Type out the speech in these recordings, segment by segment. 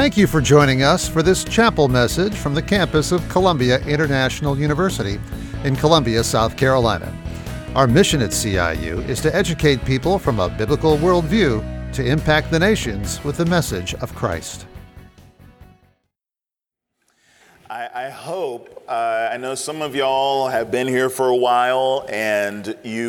Thank you for joining us for this chapel message from the campus of Columbia International University in Columbia, South Carolina. Our mission at CIU is to educate people from a biblical worldview to impact the nations with the message of Christ. I hope, I know some of y'all have been here for a while and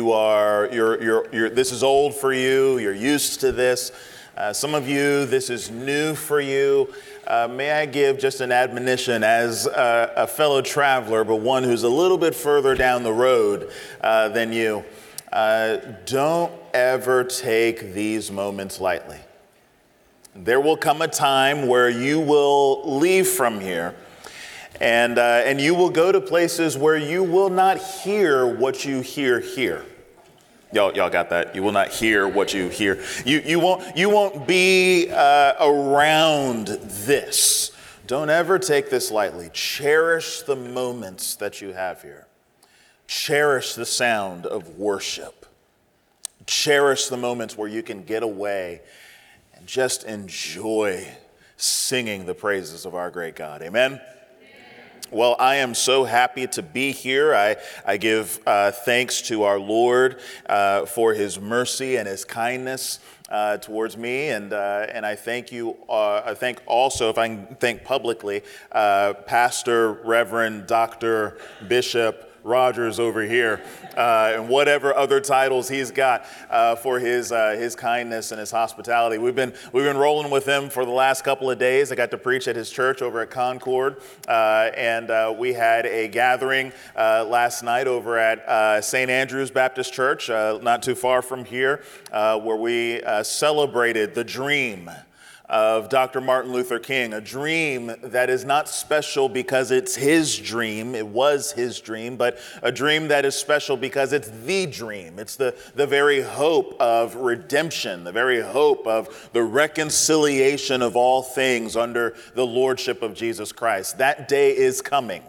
this is old for you, you're used to this. Some of you, this is new for you. May I give just an admonition as a fellow traveler, but one who's a little bit further down the road than you. Don't ever take these moments lightly. There will come a time where you will leave from here and you will go to places where you will not hear what you hear here. Y'all got that? You will not hear what you hear. You won't be around this. Don't ever take this lightly. Cherish the moments that you have here. Cherish the sound of worship. Cherish the moments where you can get away and just enjoy singing the praises of our great God. Amen? Well, I am so happy to be here. I give thanks to our Lord for his mercy and his kindness towards me. And I thank you. I thank also, if I can thank publicly, Pastor, Reverend, Dr., Bishop Rogers over here, and whatever other titles he's got for his kindness and his hospitality. We've been rolling with him for the last couple of days. I got to preach at his church over at Concord, and we had a gathering last night over at St. Andrew's Baptist Church, not too far from here, where we celebrated the dream of Dr. Martin Luther King, a dream that is not special because it's his dream, it was his dream, but a dream that is special because it's the dream. It's the very hope of redemption, the very hope of the reconciliation of all things under the lordship of Jesus Christ. That day is coming.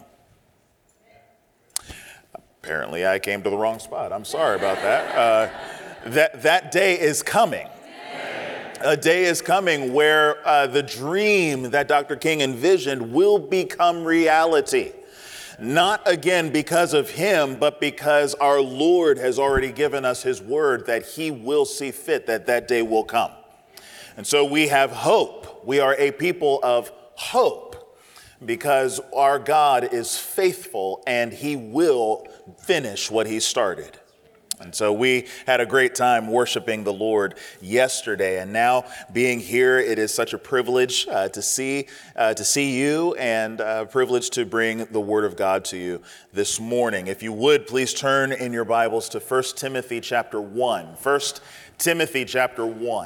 Apparently I came to the wrong spot. I'm sorry about that. That day is coming. A day is coming where the dream that Dr. King envisioned will become reality. Not again because of him, but because our Lord has already given us his word that he will see fit that day will come. And so we have hope. We are a people of hope because our God is faithful and he will finish what he started. And so we had a great time worshiping the Lord yesterday, and now being here, it is such a privilege to see you, and a privilege to bring the Word of God to you this morning. If you would, please turn in your Bibles to 1 Timothy chapter 1. 1 Timothy chapter 1.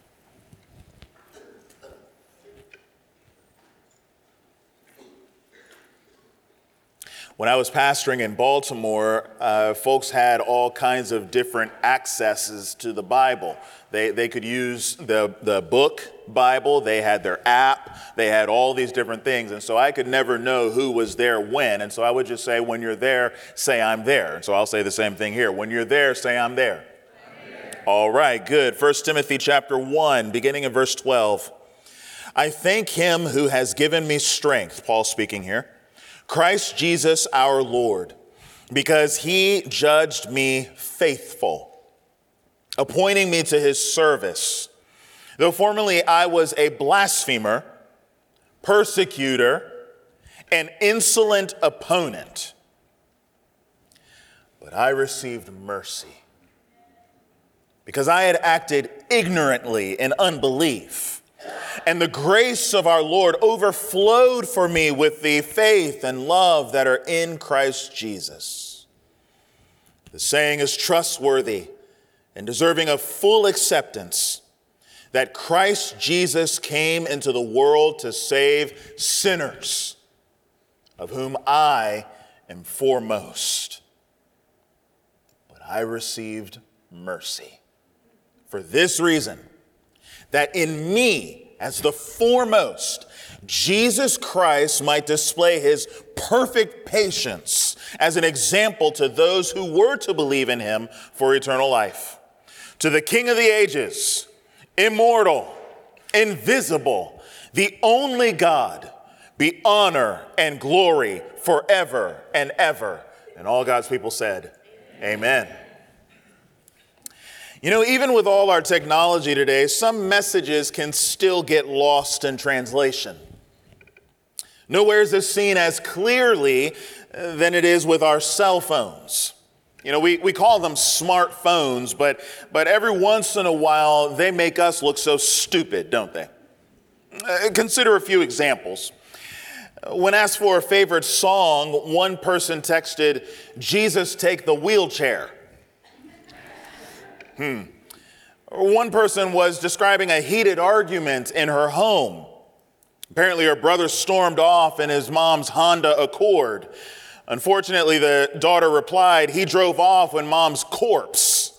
When I was pastoring in Baltimore, folks had all kinds of different accesses to the Bible. They could use the book Bible, they had their app, they had all these different things. And so I could never know who was there when. And so I would just say, when you're there, say I'm there. And so I'll say the same thing here. When you're there, say I'm there. All right, good. 1 Timothy chapter 1, beginning in verse 12. I thank him who has given me strength, Paul speaking here, Christ Jesus our Lord, because he judged me faithful, appointing me to his service. Though formerly I was a blasphemer, persecutor, and insolent opponent, but I received mercy because I had acted ignorantly in unbelief. And the grace of our Lord overflowed for me with the faith and love that are in Christ Jesus. The saying is trustworthy and deserving of full acceptance that Christ Jesus came into the world to save sinners, of whom I am foremost. But I received mercy for this reason, that in me, as the foremost, Jesus Christ might display his perfect patience as an example to those who were to believe in him for eternal life. To the King of the ages, immortal, invisible, the only God, be honor and glory forever and ever. And all God's people said, amen. You know, even with all our technology today, some messages can still get lost in translation. Nowhere is this seen as clearly than it is with our cell phones. You know, we call them smartphones, but every once in a while they make us look so stupid, don't they? Consider a few examples. When asked for a favorite song, one person texted, "Jesus, take the wheelchair." One person was describing a heated argument in her home. Apparently, her brother stormed off in his mom's Honda Accord. Unfortunately, the daughter replied, "He drove off in mom's corpse."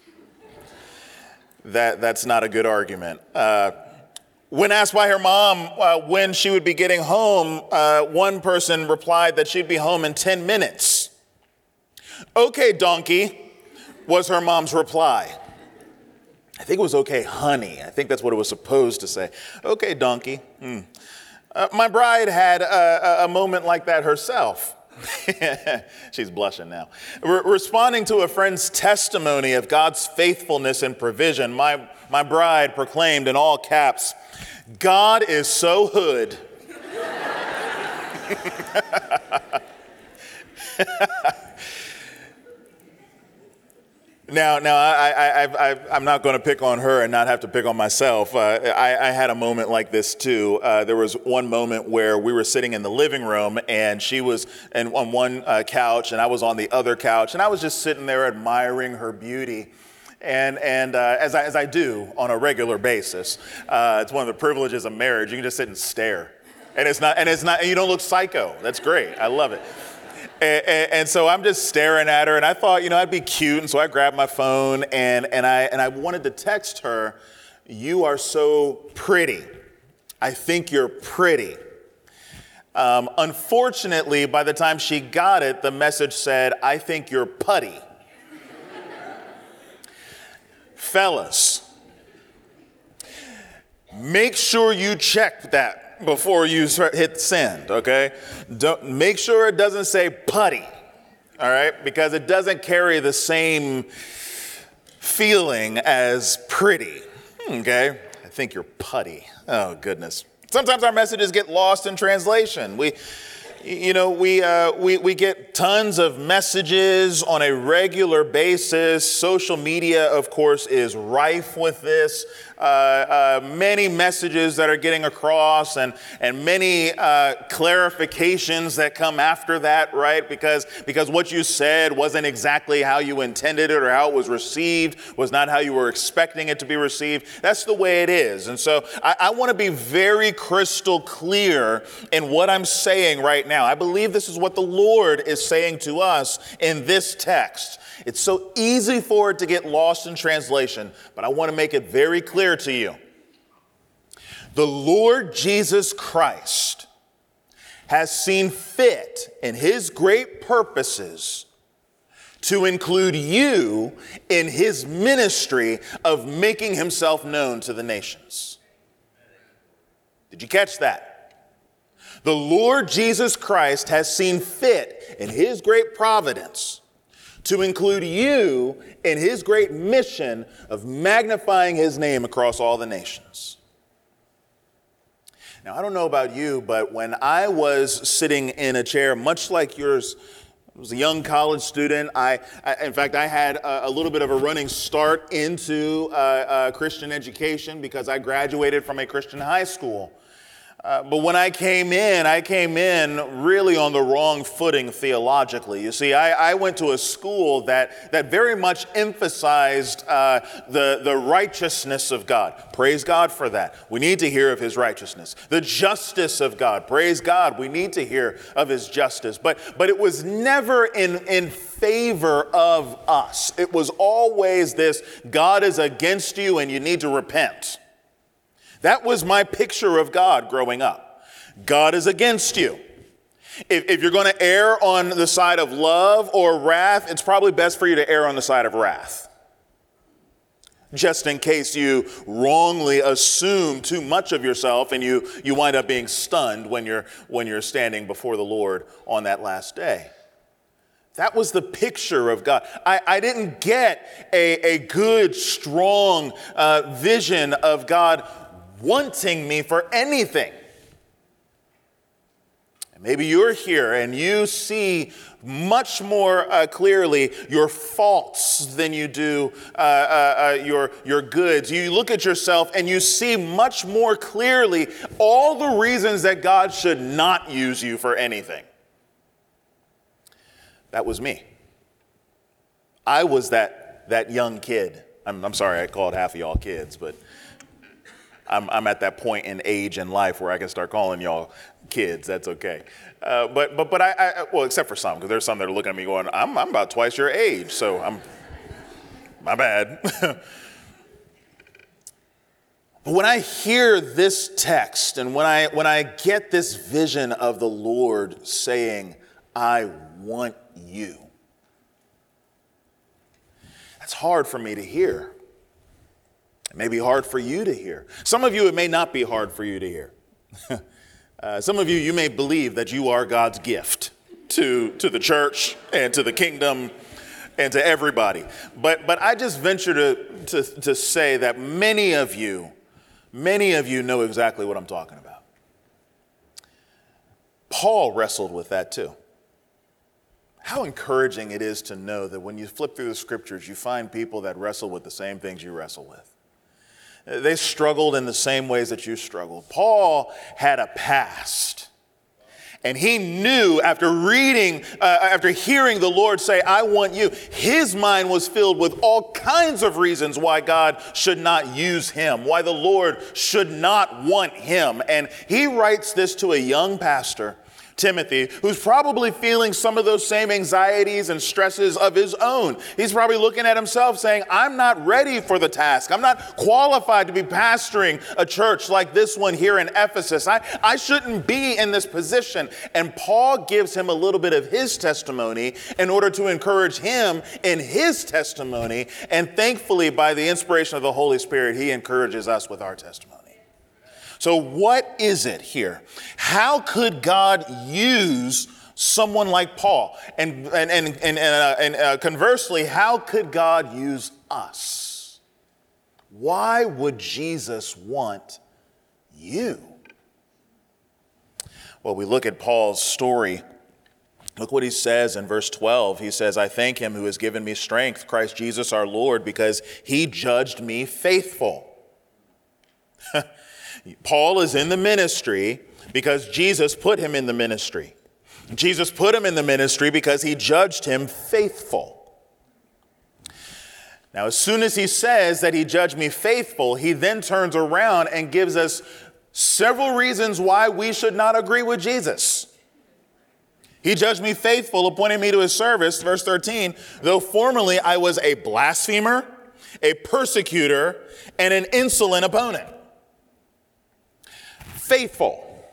That's not a good argument. When asked by her mom when she would be getting home, one person replied that she'd be home in 10 minutes. "Okay, donkey," was her mom's reply. I think it was "okay, honey." I think that's what it was supposed to say. "Okay, donkey." My bride had a moment like that herself. She's blushing now. Responding to a friend's testimony of God's faithfulness and provision, my bride proclaimed in all caps, "God is so hood." Now, I'm not going to pick on her and not have to pick on myself. I had a moment like this too. There was one moment where we were sitting in the living room and she was on one couch and I was on the other couch, and I was just sitting there admiring her beauty. And as I do on a regular basis, it's one of the privileges of marriage. You can just sit and stare, and you don't look psycho. That's great. I love it. And so I'm just staring at her, and I thought, I'd be cute, and so I grabbed my phone and I wanted to text her, "You are so pretty. I think you're pretty." Unfortunately, by the time she got it, the message said, "I think you're putty." Fellas, make sure you check that before you hit send, okay? Make sure it doesn't say putty, all right? Because it doesn't carry the same feeling as pretty, okay? I think you're putty. Oh, goodness. Sometimes our messages get lost in translation. We get tons of messages on a regular basis. Social media, of course, is rife with this. Many messages that are getting across and many clarifications that come after that, right? Because what you said wasn't exactly how you intended it, or how it was received was not how you were expecting it to be received. That's the way it is. And so I want to be very crystal clear in what I'm saying right now. I believe this is what the Lord is saying to us in this text. It's so easy for it to get lost in translation, but I want to make it very clear to you. The Lord Jesus Christ has seen fit in his great purposes to include you in his ministry of making himself known to the nations. Did you catch that? The Lord Jesus Christ has seen fit in his great providence to include you in his great mission of magnifying his name across all the nations. Now, I don't know about you, but when I was sitting in a chair much like yours, I was a young college student. In fact, I had a little bit of a running start into Christian education because I graduated from a Christian high school. But when I came in really on the wrong footing theologically. You see, I went to a school that very much emphasized the righteousness of God. Praise God for that. We need to hear of his righteousness. The justice of God. Praise God. We need to hear of his justice. But it was never in favor of us. It was always this: God is against you and you need to repent. That was my picture of God growing up. God is against you. If you're going to err on the side of love or wrath, it's probably best for you to err on the side of wrath. just in case you wrongly assume too much of yourself and you wind up being stunned when you're standing before the Lord on that last day. That was the picture of God. I didn't get a good, strong vision of God wanting me for anything. Maybe you're here and you see much more clearly your faults than you do your goods. You look at yourself and you see much more clearly all the reasons that God should not use you for anything. That was me. I was that young kid. I'm sorry I called half of y'all kids, but I'm at that point in age and life where I can start calling y'all kids. That's okay. But I well, except for some, because there's some that are looking at me going, I'm about twice your age, so my bad. But when I hear this text and when I get this vision of the Lord saying, I want you, that's hard for me to hear. It may be hard for you to hear. Some of you, it may not be hard for you to hear. Some of you may believe that you are God's gift to the church and to the kingdom and to everybody. But I just venture to say that many of you know exactly what I'm talking about. Paul wrestled with that too. How encouraging it is to know that when you flip through the scriptures, you find people that wrestle with the same things you wrestle with. They struggled in the same ways that you struggled. Paul had a past. And he knew after hearing the Lord say, I want you, his mind was filled with all kinds of reasons why God should not use him, why the Lord should not want him. And he writes this to a young pastor, Timothy, who's probably feeling some of those same anxieties and stresses of his own. He's probably looking at himself saying, I'm not ready for the task. I'm not qualified to be pastoring a church like this one here in Ephesus. I shouldn't be in this position. And Paul gives him a little bit of his testimony in order to encourage him in his testimony. And thankfully, by the inspiration of the Holy Spirit, he encourages us with our testimony. So what is it here? How could God use someone like Paul? And conversely, how could God use us? Why would Jesus want you? Well, we look at Paul's story. Look what he says in verse 12. He says, I thank him who has given me strength, Christ Jesus our Lord, because he judged me faithful. Paul is in the ministry because Jesus put him in the ministry. Jesus put him in the ministry because he judged him faithful. Now, as soon as he says that he judged me faithful, he then turns around and gives us several reasons why we should not agree with Jesus. He judged me faithful, appointing me to his service, verse 13, though formerly I was a blasphemer, a persecutor, and an insolent opponent. Faithful.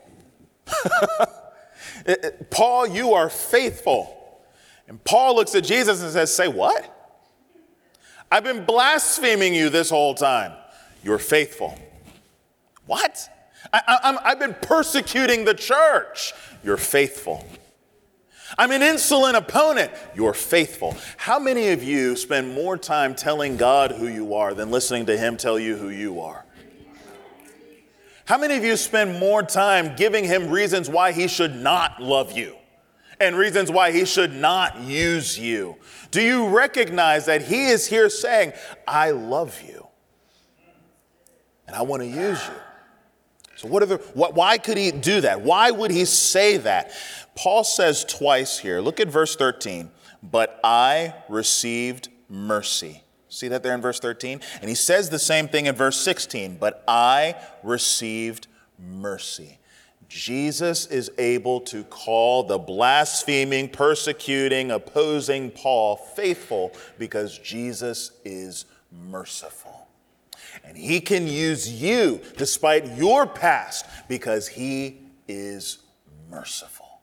Paul, you are faithful. And Paul looks at Jesus and says, say what? I've been blaspheming you this whole time. You're faithful. What? I've been persecuting the church. You're faithful. I'm an insolent opponent. You're faithful. How many of you spend more time telling God who you are than listening to him tell you who you are? How many of you spend more time giving him reasons why he should not love you and reasons why he should not use you? Do you recognize that he is here saying, I love you and I want to use you? So why could he do that? Why would he say that? Paul says twice here. Look at verse 13. But I received mercy. See that there in verse 13? And he says the same thing in verse 16. But I received mercy. Jesus is able to call the blaspheming, persecuting, opposing Paul faithful because Jesus is merciful. And he can use you despite your past because he is merciful.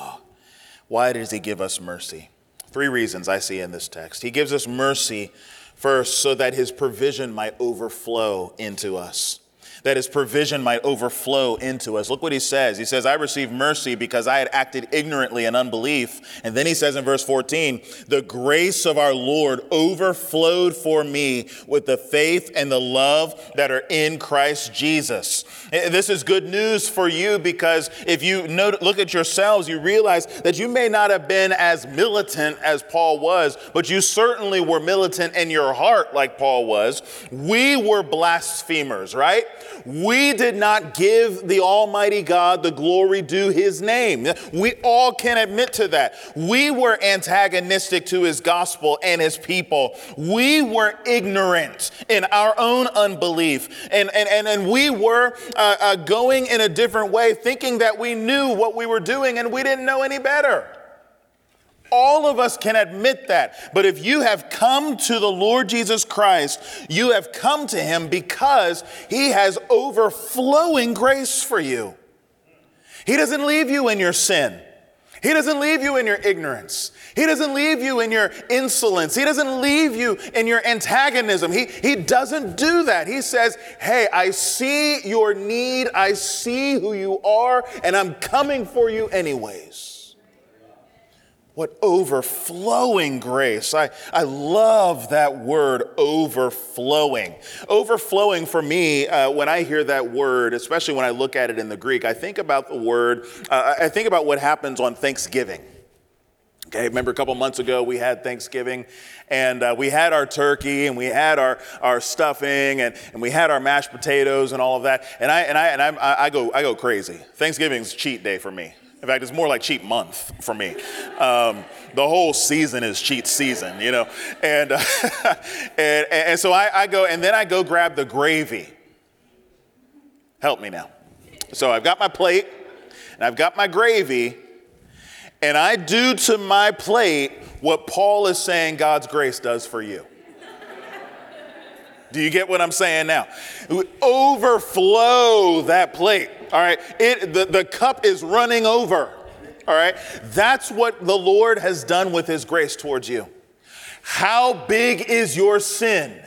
Why does he give us mercy? 3 reasons I see in this text. He gives us mercy First, so that his provision might overflow into us. That his provision might overflow into us. Look what he says. He says, I received mercy because I had acted ignorantly in unbelief. And then he says in verse 14, the grace of our Lord overflowed for me with the faith and the love that are in Christ Jesus. This is good news for you because if you look at yourselves, you realize that you may not have been as militant as Paul was, but you certainly were militant in your heart like Paul was. We were blasphemers, right? We did not give the Almighty God the glory due his name. We all can admit to that. We were antagonistic to his gospel and his people. We were ignorant in our own unbelief. And we were going in a different way, thinking that we knew what we were doing and we didn't know any better. All of us can admit that. But if you have come to the Lord Jesus Christ, you have come to him because he has overflowing grace for you. He doesn't leave you in your sin. He doesn't leave you in your ignorance. He doesn't leave you in your insolence. He doesn't leave you in your antagonism. He doesn't do that. He says, hey, I see your need. I see who you are, and I'm coming for you anyways. What overflowing grace. I love that word, overflowing. Overflowing for me, when I hear that word, especially when I look at it in the Greek, I think about the word, I think about what happens on Thanksgiving. Okay, remember a couple months ago we had Thanksgiving and we had our turkey and we had our stuffing and we had our mashed potatoes and all of that. And I go crazy. Thanksgiving's cheat day for me. In fact, it's more like cheat month for me. The whole season is cheat season, you know. And and so I go grab the gravy. Help me now. So I've got my plate and I've got my gravy, and I do to my plate what Paul is saying God's grace does for you. Do you get what I'm saying now? Overflow that plate. All right. The cup is running over. All right. That's what the Lord has done with his grace towards you. How big is your sin?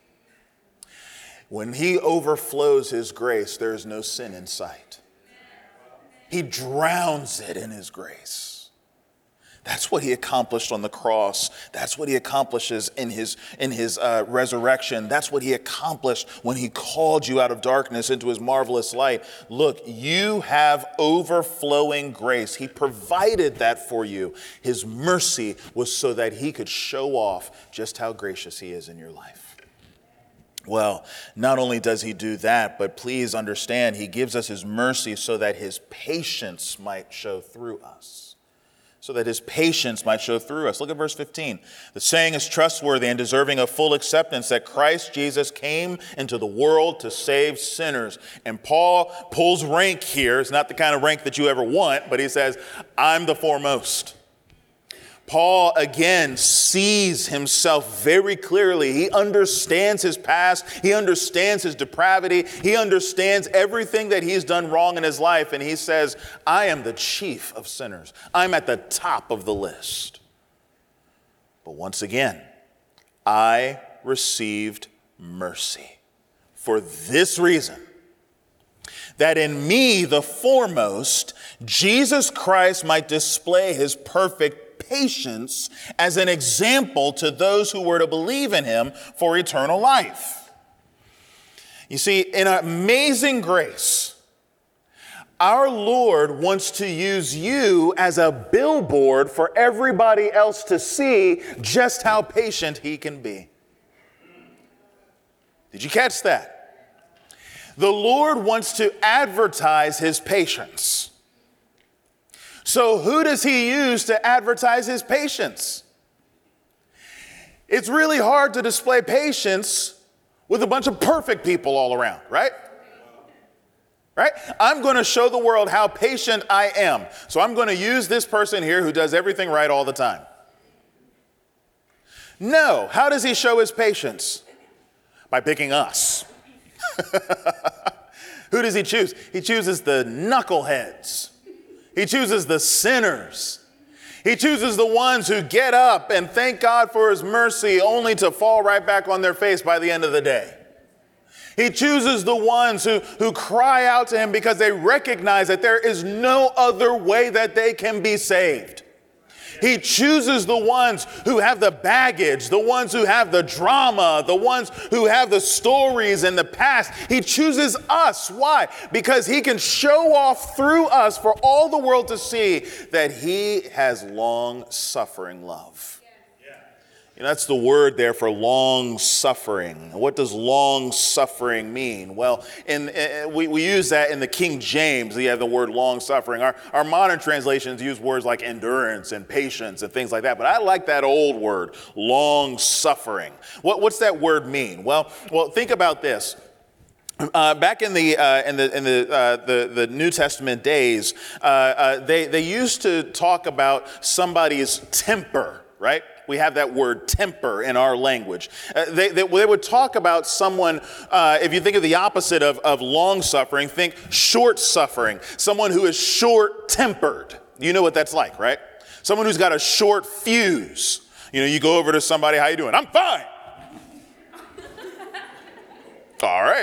When he overflows his grace, there is no sin in sight. He drowns it in his grace. That's what he accomplished on the cross. That's what he accomplishes in his resurrection. That's what he accomplished when he called you out of darkness into his marvelous light. Look, you have overflowing grace. He provided that for you. His mercy was so that he could show off just how gracious he is in your life. Well, not only does he do that, but please understand, he gives us his mercy so that his patience might show through us. So that his patience might show through us. Look at verse 15. The saying is trustworthy and deserving of full acceptance that Christ Jesus came into the world to save sinners. And Paul pulls rank here. It's not the kind of rank that you ever want, but he says, I'm the foremost. Paul again sees himself very clearly. He understands his past. He understands his depravity. He understands everything that he's done wrong in his life. And he says, I am the chief of sinners. I'm at the top of the list. But once again, I received mercy for this reason, that in me, the foremost, Jesus Christ might display his perfect patience as an example to those who were to believe in him for eternal life. You see, in amazing grace, our Lord wants to use you as a billboard for everybody else to see just how patient he can be. Did you catch that? The Lord wants to advertise his patience. So who does he use to advertise his patience? It's really hard to display patience with a bunch of perfect people all around, right? Right? I'm going to show the world how patient I am. So I'm going to use this person here who does everything right all the time. No. How does he show his patience? By picking us. Who does he choose? He chooses the knuckleheads. He chooses the sinners. He chooses the ones who get up and thank God for his mercy only to fall right back on their face by the end of the day. He chooses the ones who cry out to him because they recognize that there is no other way that they can be saved. He chooses the ones who have the baggage, the ones who have the drama, the ones who have the stories in the past. He chooses us. Why? Because he can show off through us for all the world to see that he has long-suffering love. You know, that's the word there for long-suffering. What does long-suffering mean? Well, we use that in the King James. We have the word long-suffering. Our modern translations use words like endurance and patience and things like that. But I like that old word, long-suffering. What's that word mean? Well, think about this. Back in the New Testament days, they used to talk about somebody's temper, right? We have that word temper in our language. They would talk about someone, if you think of the opposite of long-suffering, think short-suffering, someone who is short-tempered. You know what that's like, right? Someone who's got a short fuse. You know, you go over to somebody, how you doing? I'm fine. All right.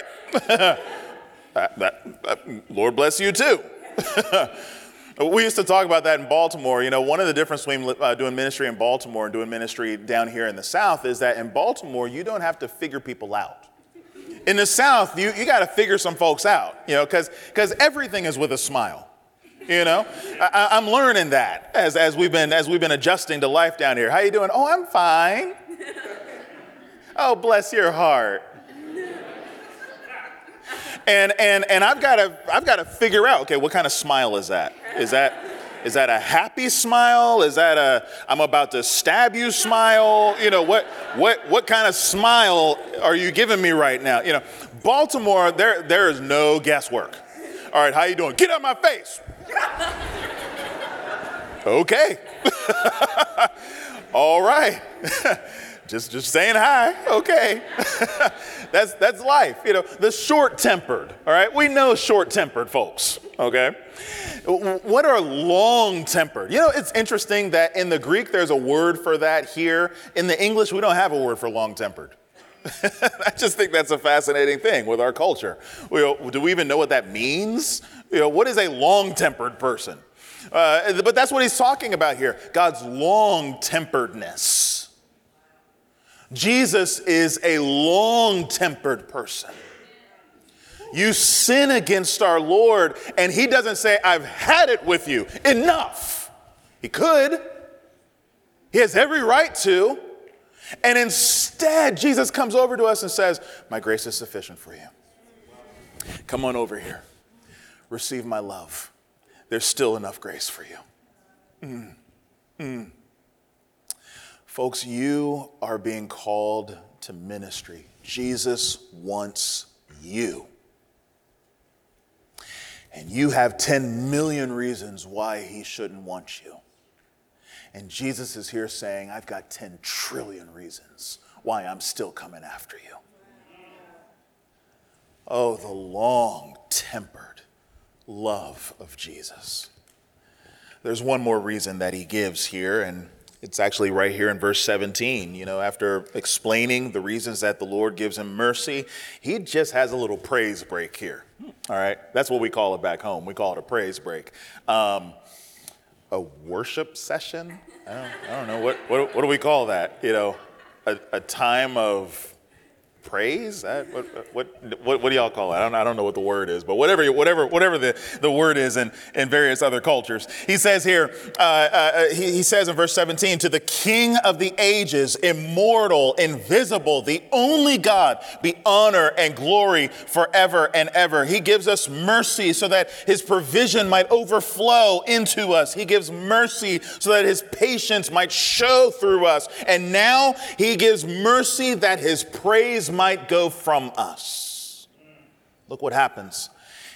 Lord bless you too. We used to talk about that in Baltimore. You know, one of the differences between doing ministry in Baltimore and doing ministry down here in the South is that in Baltimore, you don't have to figure people out. In the South, you got to figure some folks out, you know, because everything is with a smile. You know, I'm learning that as we've been adjusting to life down here. How you doing? Oh, I'm fine. Oh, bless your heart. And I've got to figure out, okay, what kind of smile is that? Is that a happy smile? Is that a I'm about to stab you smile? You know, what kind of smile are you giving me right now? You know, Baltimore, there is no guesswork. All right, how you doing? Get out of my face. Okay. All right. Just saying hi. Okay. That's life. You know, the short-tempered. All right. We know short-tempered folks. Okay. What are long-tempered? You know, it's interesting that in the Greek, there's a word for that here. In the English, we don't have a word for long-tempered. I just think that's a fascinating thing with our culture. Do we even know what that means? You know, what is a long-tempered person? But that's what he's talking about here. God's long-temperedness. Jesus is a long-tempered person. You sin against our Lord, and he doesn't say, I've had it with you. Enough. He could. He has every right to. And instead, Jesus comes over to us and says, my grace is sufficient for you. Come on over here. Receive my love. There's still enough grace for you. Folks, you are being called to ministry. Jesus wants you. And you have 10 million reasons why he shouldn't want you. And Jesus is here saying, I've got 10 trillion reasons why I'm still coming after you. Oh, the long-tempered love of Jesus. There's one more reason that he gives here, and it's actually right here in verse 17. You know, after explaining the reasons that the Lord gives him mercy, he just has a little praise break here. All right. That's what we call it back home. We call it a praise break. A worship session? I don't know. What do we call that? You know, a time of praise? What do y'all call it? I don't know what the word is, but whatever the word is in various other cultures. He says here, he says in verse 17, to the King of the ages, immortal, invisible, the only God, be honor and glory forever and ever. He gives us mercy so that his provision might overflow into us. He gives mercy so that his patience might show through us. And now he gives mercy that his praise might go from us. Look what happens.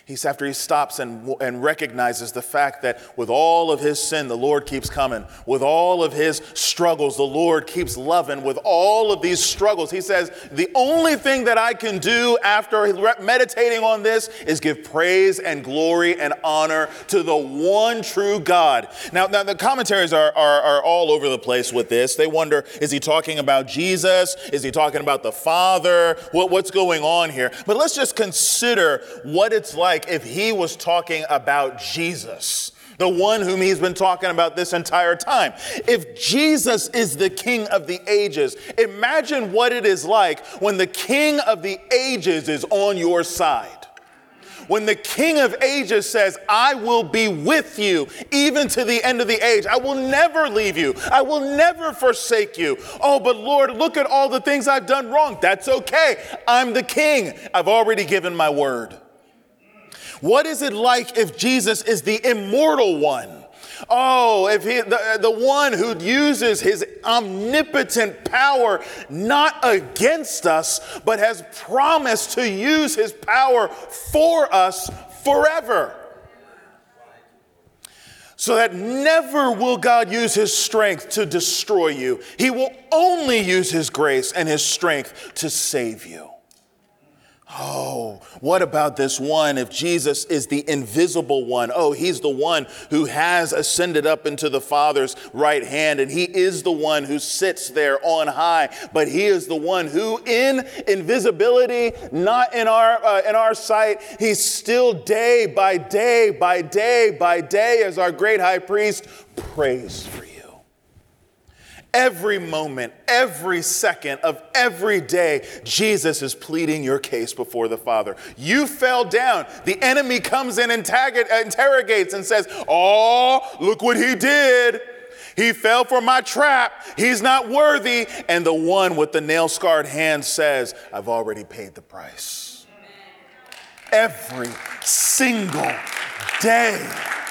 After he stops and recognizes the fact that with all of his sin, the Lord keeps coming. With all of his struggles, the Lord keeps loving. With all of these struggles, he says, the only thing that I can do after meditating on this is give praise and glory and honor to the one true God. Now the commentaries are all over the place with this. They wonder, is he talking about Jesus? Is he talking about the Father? What's going on here? But let's just consider what it's like if he was talking about Jesus, the one whom he's been talking about this entire time. If Jesus is the King of the ages, imagine what it is like when the King of the ages is on your side. When the King of ages says, I will be with you even to the end of the age. I will never leave you. I will never forsake you. Oh, but Lord, look at all the things I've done wrong. That's okay. I'm the King. I've already given my word. What is it like if Jesus is the immortal one? Oh, if he, the one who uses his omnipotent power not against us, but has promised to use his power for us forever. So that never will God use his strength to destroy you. He will only use his grace and his strength to save you. Oh, what about this one? If Jesus is the invisible one, oh, he's the one who has ascended up into the Father's right hand, and he is the one who sits there on high, but he is the one who in invisibility, not in our sight, he's still day by day by day by day as our great high priest prays for you. Every moment, every second of every day, Jesus is pleading your case before the Father. You fell down. The enemy comes in and interrogates and says, oh, look what he did. He fell for my trap. He's not worthy. And the one with the nail-scarred hand says, I've already paid the price. Every single day.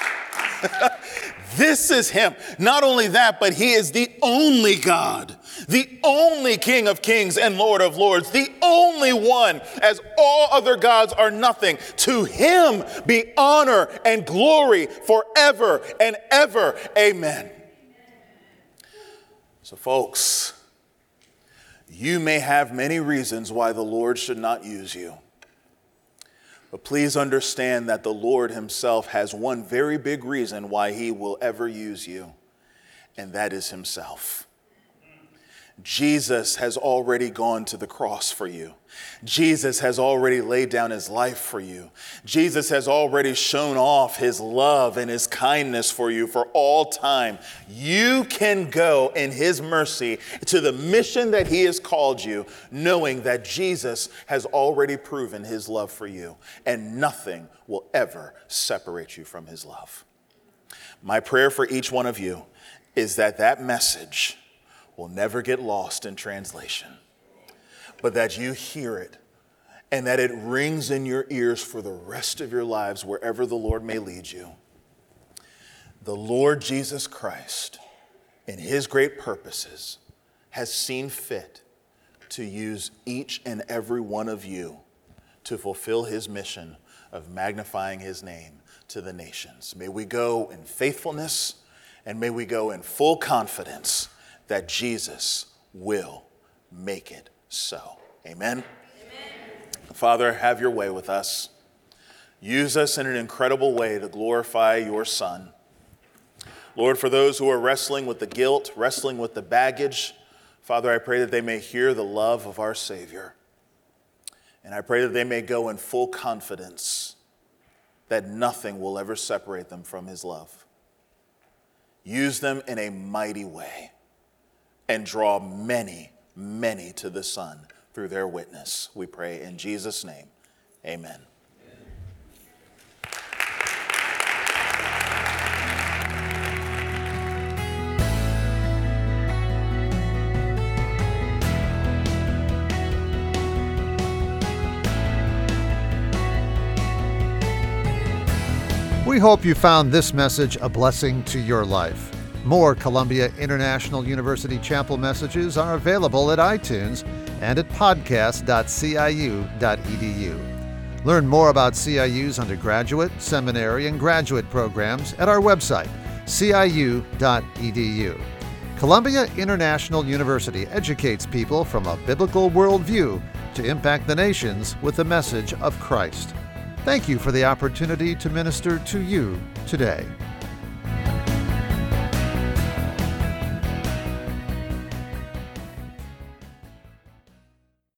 This is him. Not only that, but he is the only God, the only King of kings and Lord of lords, the only one, as all other gods are nothing. To him be honor and glory forever and ever. Amen. So folks, you may have many reasons why the Lord should not use you. But please understand that the Lord himself has one very big reason why he will ever use you, and that is himself. Jesus has already gone to the cross for you. Jesus has already laid down his life for you. Jesus has already shown off his love and his kindness for you for all time. You can go in his mercy to the mission that he has called you, knowing that Jesus has already proven his love for you, and nothing will ever separate you from his love. My prayer for each one of you is that that message will never get lost in translation, but that you hear it and that it rings in your ears for the rest of your lives, wherever the Lord may lead you. The Lord Jesus Christ, in his great purposes, has seen fit to use each and every one of you to fulfill his mission of magnifying his name to the nations. May we go in faithfulness, and may we go in full confidence that Jesus will make it so. Amen. Amen. Father, have your way with us. Use us in an incredible way to glorify your Son. Lord, for those who are wrestling with the guilt, wrestling with the baggage, Father, I pray that they may hear the love of our Savior. And I pray that they may go in full confidence that nothing will ever separate them from his love. Use them in a mighty way, and draw many, many to the Son through their witness. We pray in Jesus' name. Amen. We hope you found this message a blessing to your life. More Columbia International University Chapel messages are available at iTunes and at podcast.ciu.edu. Learn more about CIU's undergraduate, seminary, and graduate programs at our website, ciu.edu. Columbia International University educates people from a biblical worldview to impact the nations with the message of Christ. Thank you for the opportunity to minister to you today.